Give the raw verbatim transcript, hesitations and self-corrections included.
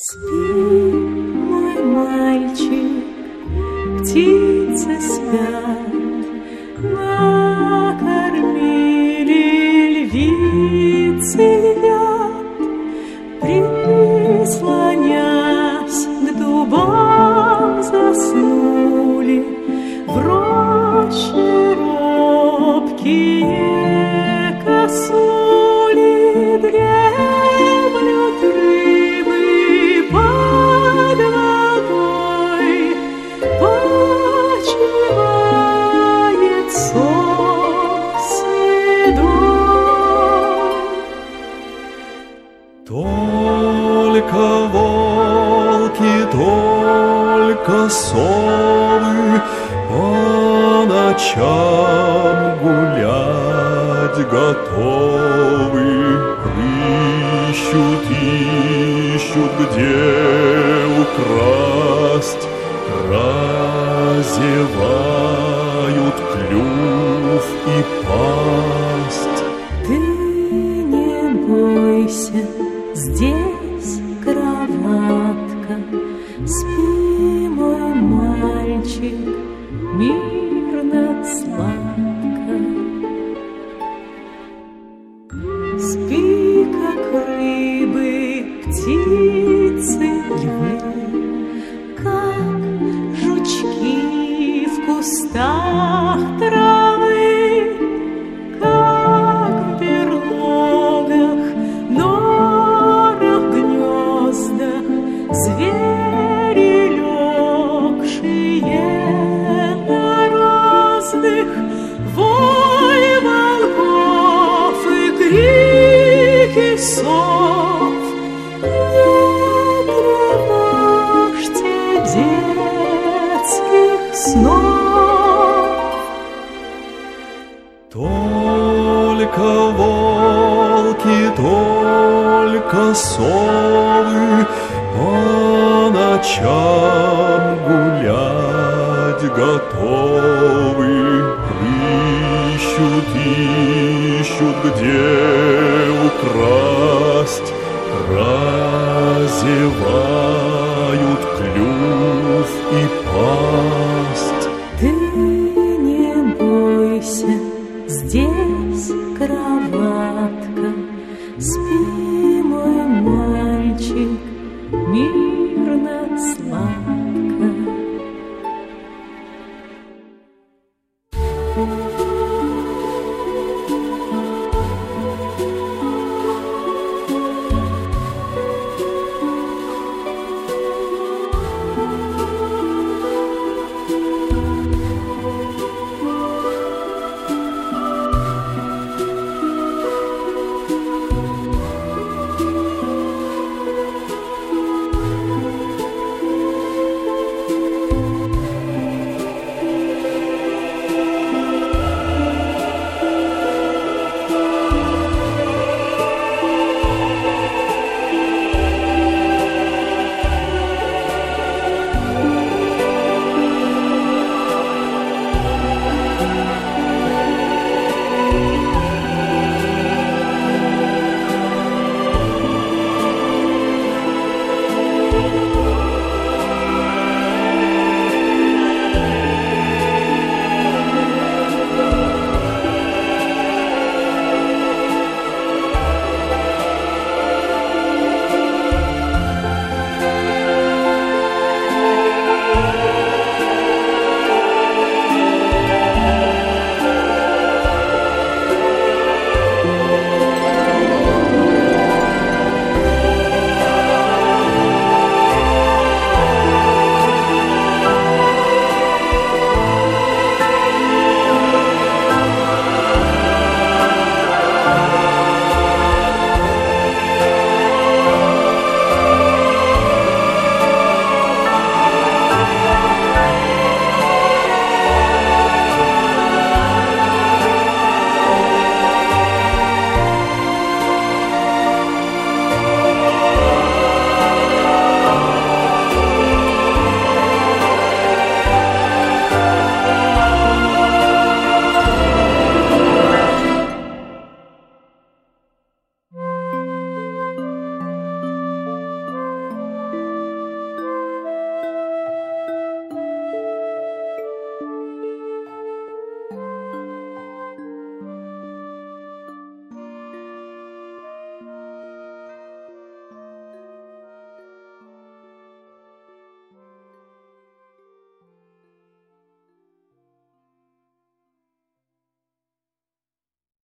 Спи, мой мальчик, птицы спят, накормили львицы львят, прислонясь к дубам заснули в роще робкие косули. Дремлют рыбы под водой, почивает сон седой. Только волки, только совы по ночам гулять готовы. Ищут, ищут, где украсть, разевают клюв и пасть. Ты не бойся, здесь кроватка, спи, мой мальчик, мирно, сладко. Спи, как рыбы, птицы, львы, как жучки в кустах травы, как в берлогах, норах, гнездах, звери, легшие на роздых, вой волков и крики сов. Не тревожьте детских снов. Только волки, только совы по ночам гулять готовы. Ищут, ищут, где украсть, разевают клюв и пасть. Ты не бойся, здесь кроватка, спи,